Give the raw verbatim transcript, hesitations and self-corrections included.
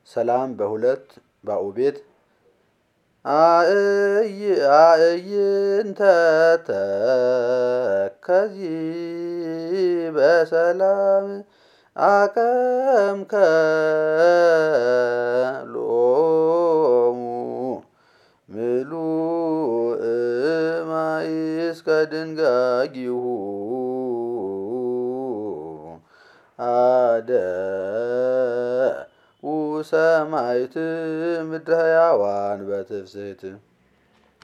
ሰላም በሁለት ባኡቤት አእይ አእይንተ ተከዚ በሰላም አቀምከ ሎሙ ምሉእ ማይ እስከ ድንጋጊሁ አደኡ ሰማዕት ምድረ ሕያዋን በትፍስሕት